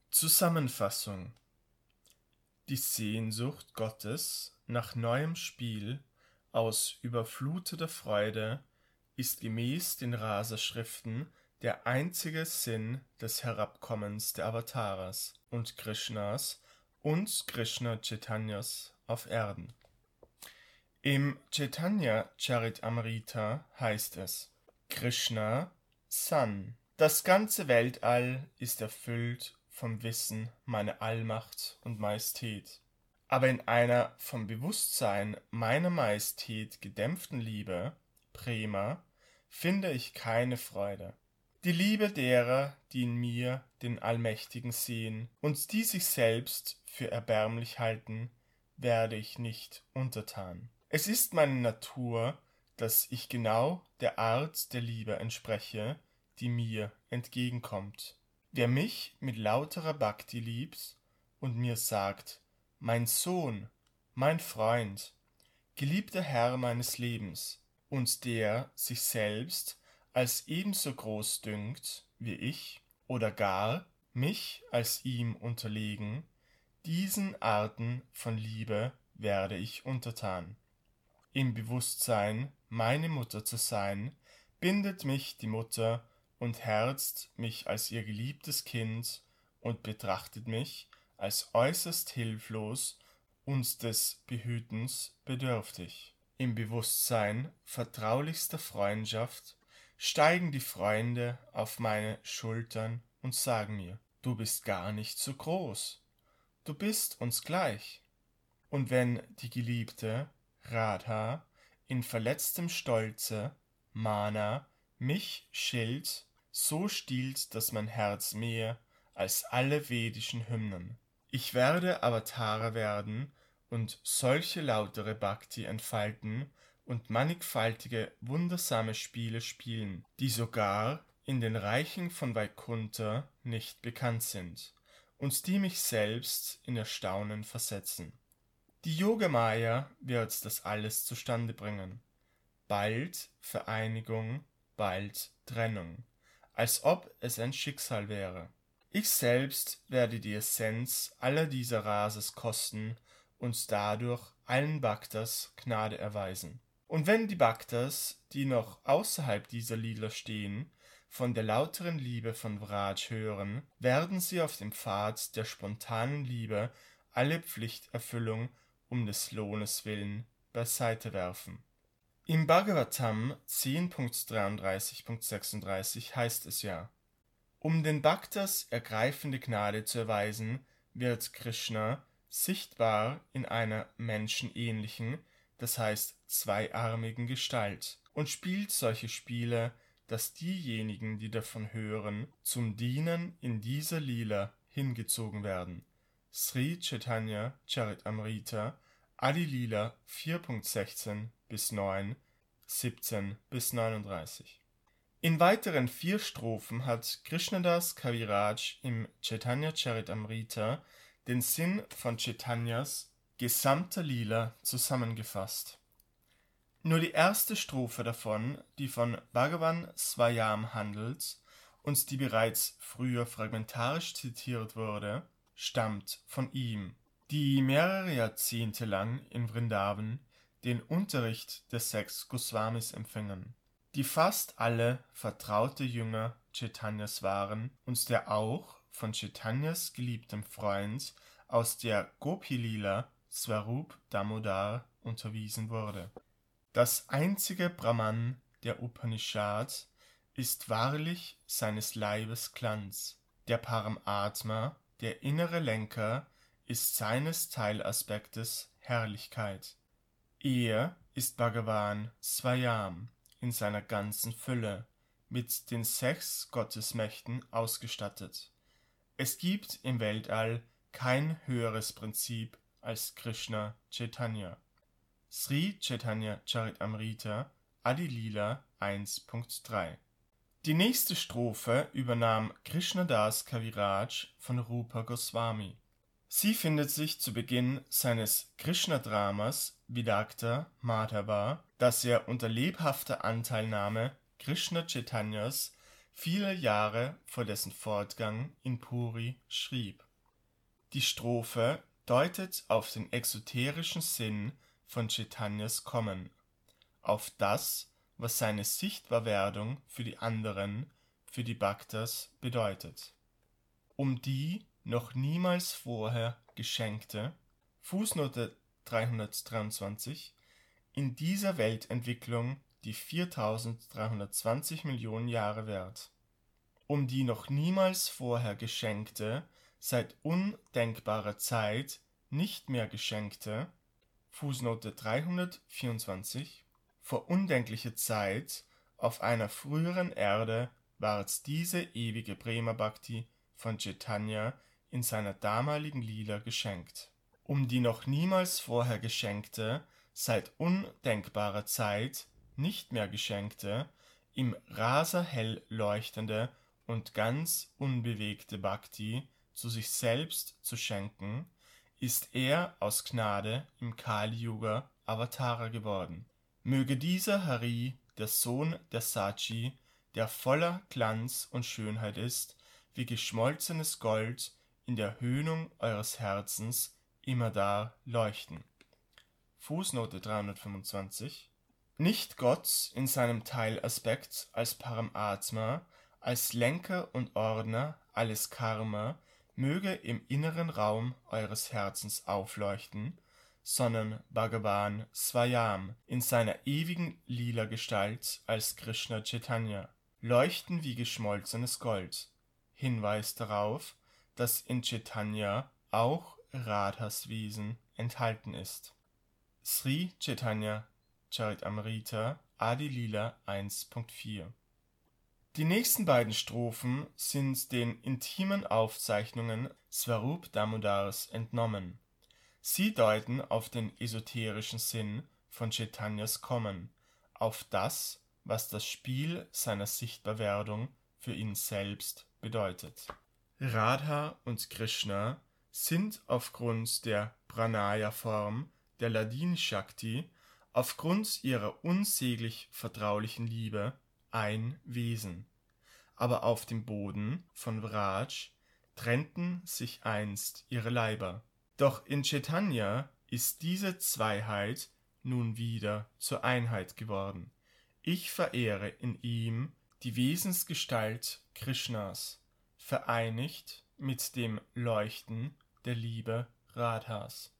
Zusammenfassung: Die Sehnsucht Gottes nach neuem Spiel aus überfluteter Freude ist gemäß den Rasa-Schriften der einzige Sinn des Herabkommens der Avatars und Krishnas und Krishna Chaitanyas auf Erden. Im Chaitanya Charitamrita heißt es: Krishna San. Das ganze Weltall ist erfüllt vom Wissen meiner Allmacht und Majestät. Aber in einer vom Bewusstsein meiner Majestät gedämpften Liebe, Prema, finde ich keine Freude. Die Liebe derer, die in mir den Allmächtigen sehen und die sich selbst für erbärmlich halten, werde ich nicht untertan. Es ist meine Natur, dass ich genau der Art der Liebe entspreche, die mir entgegenkommt. Wer mich mit lauterer Bhakti liebt und mir sagt: Mein Sohn, mein Freund, geliebter Herr meines Lebens, und der sich selbst als ebenso groß dünkt wie ich oder gar mich als ihm unterlegen, diesen Arten von Liebe werde ich untertan. Im Bewusstsein, meine Mutter zu sein, bindet mich die Mutter und herzt mich als ihr geliebtes Kind und betrachtet mich als äußerst hilflos und des Behütens bedürftig. Im Bewusstsein vertraulichster Freundschaft steigen die Freunde auf meine Schultern und sagen mir: Du bist gar nicht so groß, du bist uns gleich. Und wenn die Geliebte Radha in verletztem Stolze, Mana, mich schilt, so stiehlt das mein Herz mehr als alle vedischen Hymnen. Ich werde Avatara werden und solche lautere Bhakti entfalten und mannigfaltige wundersame Spiele spielen, die sogar in den Reichen von Vaikuntha nicht bekannt sind und die mich selbst in Erstaunen versetzen. Die Yogamaya wird das alles zustande bringen. Bald Vereinigung, bald Trennung, als ob es ein Schicksal wäre. Ich selbst werde die Essenz aller dieser Rases kosten und dadurch allen Bhaktas Gnade erweisen. Und wenn die Bhaktas, die noch außerhalb dieser Lila stehen, von der lauteren Liebe von Vraj hören, werden sie auf dem Pfad der spontanen Liebe alle Pflichterfüllung um des Lohnes willen beiseite werfen. Im Bhagavatam 10.33.36 heißt es ja: Um den Bhaktas ergreifende Gnade zu erweisen, wird Krishna sichtbar in einer menschenähnlichen, das heißt zweiarmigen Gestalt, und spielt solche Spiele, dass diejenigen, die davon hören, zum Dienen in dieser Lila hingezogen werden. Sri Chaitanya Charitamrita, Adi Lila 4.16 bis 9, 17 bis 39. In weiteren 4 Strophen hat Krishnadas Kaviraj im Chaitanya Charitamrita den Sinn von Chaitanyas gesamter Lila zusammengefasst. Nur die erste Strophe davon, die von Bhagavan Swayam handelt und die bereits früher fragmentarisch zitiert wurde, stammt von ihm, die mehrere Jahrzehnte lang in Vrindavan den Unterricht des 6 Goswamis empfingen, die fast alle vertraute Jünger Chaitanyas waren und der auch von Chaitanyas geliebtem Freund aus der Gopi-Lila Swarup Damodar unterwiesen wurde. Das einzige Brahman der Upanishad ist wahrlich seines Leibes Glanz. Der Paramatma, der innere Lenker, ist seines Teilaspektes Herrlichkeit. Er ist Bhagavan Swayam in seiner ganzen Fülle, mit den 6 Gottesmächten ausgestattet. Es gibt im Weltall kein höheres Prinzip als Krishna Chaitanya. Sri Chaitanya Charitamrita, Adi Lila 1.3. Die nächste Strophe übernahm Krishnadas Kaviraj von Rupa Goswami. Sie findet sich zu Beginn seines Krishna-Dramas Vidakta Madhava, das er unter lebhafter Anteilnahme Krishna Chaitanyas viele Jahre vor dessen Fortgang in Puri schrieb. Die Strophe deutet auf den exoterischen Sinn von Chaitanyas Kommen, auf das, was seine Sichtbarwerdung für die anderen, für die Bhaktas bedeutet. Um die noch niemals vorher geschenkte, Fußnote 323, in dieser Weltentwicklung die 4320 Millionen Jahre währt. Um die noch niemals vorher geschenkte, seit undenkbarer Zeit nicht mehr geschenkte, Fußnote 324, vor undenklicher Zeit auf einer früheren Erde ward diese ewige Prema Bhakti von Chaitanya in seiner damaligen Lila geschenkt. Um die noch niemals vorher geschenkte, seit undenkbarer Zeit nicht mehr geschenkte, im Rasa hell leuchtende und ganz unbewegte Bhakti zu sich selbst zu schenken, ist er aus Gnade im Kali-Yuga Avatara geworden. Möge dieser Hari, der Sohn der Sachi, der voller Glanz und Schönheit ist, wie geschmolzenes Gold in der Höhnung eures Herzens immerdar leuchten. Fußnote 325. Nicht Gott in seinem Teilaspekt als Paramatma, als Lenker und Ordner alles Karma, möge im inneren Raum eures Herzens aufleuchten, sondern Bhagavan Swayam in seiner ewigen Lila-Gestalt als Krishna Chaitanya, leuchten wie geschmolzenes Gold. Hinweis darauf, dass in Chaitanya auch Radhas Wesen enthalten ist. Sri Chaitanya Charitamrita Adi Lila 1.4. Die nächsten beiden Strophen sind den intimen Aufzeichnungen Swarup Damodars entnommen. Sie deuten auf den esoterischen Sinn von Chaitanyas Kommen, auf das, was das Spiel seiner Sichtbarwerdung für ihn selbst bedeutet. Radha und Krishna sind aufgrund der Pranaya-Form der Hladini Shakti, aufgrund ihrer unsäglich vertraulichen Liebe, ein Wesen. Aber auf dem Boden von Vraj trennten sich einst ihre Leiber. Doch in Chaitanya ist diese Zweiheit nun wieder zur Einheit geworden. Ich verehre in ihm die Wesensgestalt Krishnas, vereinigt mit dem Leuchten der Liebe Radhas.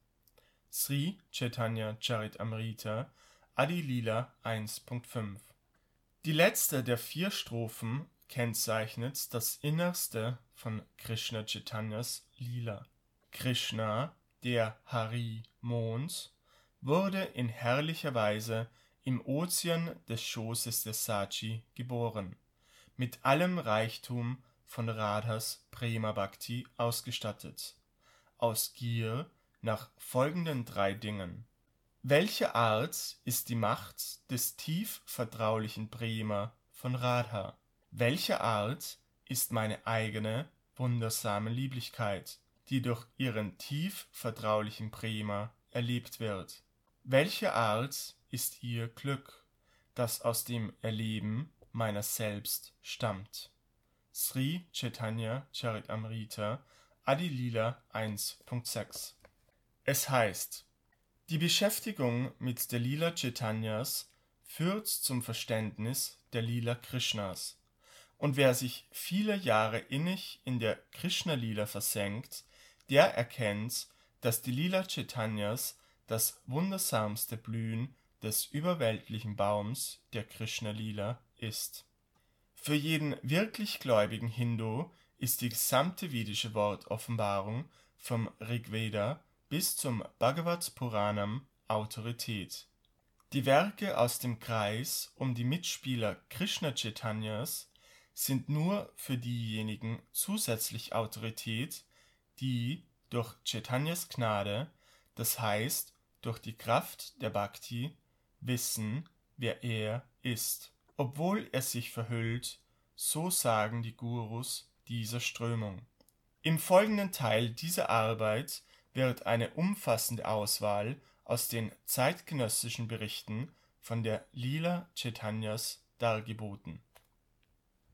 Sri Chaitanya Charitamrita Adi Lila 1.5. Die letzte der 4 Strophen kennzeichnet das Innerste von Krishna Chaitanyas Lila. Krishna, der Hari Mond, wurde in herrlicher Weise im Ozean des Schoßes der Sachi geboren, mit allem Reichtum von Radhas Prema Bhakti ausgestattet, aus Gier nach folgenden 3 Dingen. Welche Art ist die Macht des tief vertraulichen Prema von Radha? Welche Art ist meine eigene, wundersame Lieblichkeit, die durch ihren tief vertraulichen Prema erlebt wird? Welche Art ist ihr Glück, das aus dem Erleben meiner selbst stammt? Sri Chaitanya Charitamrita Adi Lila 1.6. Es heißt: Die Beschäftigung mit der Lila Chaitanyas führt zum Verständnis der Lila Krishnas. Und wer sich viele Jahre innig in der Krishna-Lila versenkt, der erkennt, dass die Lila Chaitanyas das wundersamste Blühen des überweltlichen Baums der Krishna-Lila ist. Für jeden wirklich gläubigen Hindu ist die gesamte vedische Wortoffenbarung vom Rigveda bis zum Bhagavad Puranam Autorität. Die Werke aus dem Kreis um die Mitspieler Krishna Chaitanyas sind nur für diejenigen zusätzlich Autorität, die durch Chaitanyas Gnade, das heißt durch die Kraft der Bhakti, wissen, wer er ist, obwohl er sich verhüllt, so sagen die Gurus dieser Strömung. Im folgenden Teil dieser Arbeit wird eine umfassende Auswahl aus den zeitgenössischen Berichten von der Lila Chaitanyas dargeboten.